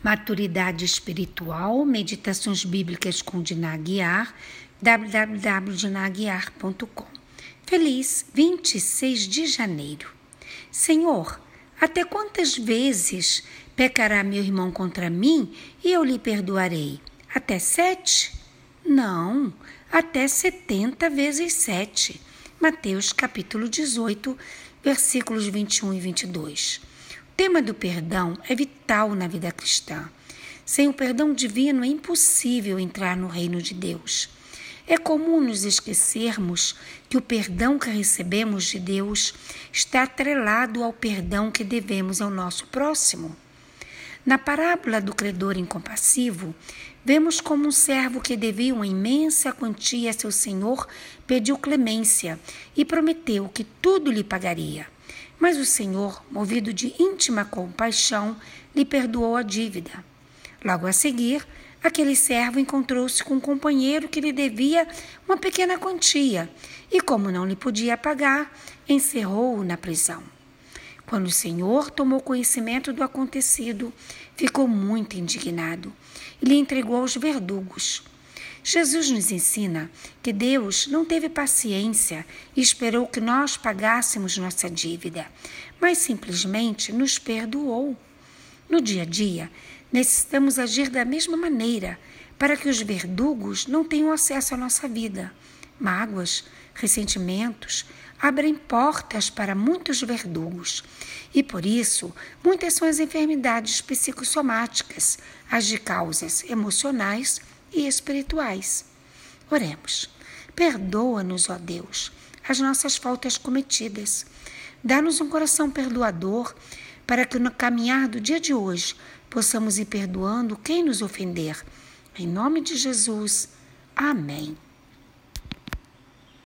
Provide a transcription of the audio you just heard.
Maturidade Espiritual, Meditações Bíblicas com Diná Aguiar, www.dinaguiar.com. Feliz 26 de janeiro. Senhor, até quantas vezes pecará meu irmão contra mim e eu lhe perdoarei? Até 7? Não, até 70 vezes 7. Mateus capítulo 18, versículos 21 e 22. O tema do perdão é vital na vida cristã. Sem o perdão divino é impossível entrar no reino de Deus. É comum nos esquecermos que o perdão que recebemos de Deus está atrelado ao perdão que devemos ao nosso próximo. Na parábola do credor incompassivo, vemos como um servo que devia uma imensa quantia a seu senhor pediu clemência e prometeu que tudo lhe pagaria. Mas o Senhor, movido de íntima compaixão, lhe perdoou a dívida. Logo a seguir, aquele servo encontrou-se com um companheiro que lhe devia uma pequena quantia e, como não lhe podia pagar, encerrou-o na prisão. Quando o Senhor tomou conhecimento do acontecido, ficou muito indignado e lhe entregou aos verdugos. Jesus nos ensina que Deus não teve paciência e esperou que nós pagássemos nossa dívida, mas simplesmente nos perdoou. No dia a dia, necessitamos agir da mesma maneira para que os verdugos não tenham acesso à nossa vida. Mágoas, ressentimentos abrem portas para muitos verdugos e, por isso, muitas são as enfermidades psicossomáticas, as de causas emocionais e espirituais. Oremos. Perdoa-nos, ó Deus, as nossas faltas cometidas. Dá-nos um coração perdoador para que no caminhar do dia de hoje possamos ir perdoando quem nos ofender. Em nome de Jesus. Amém.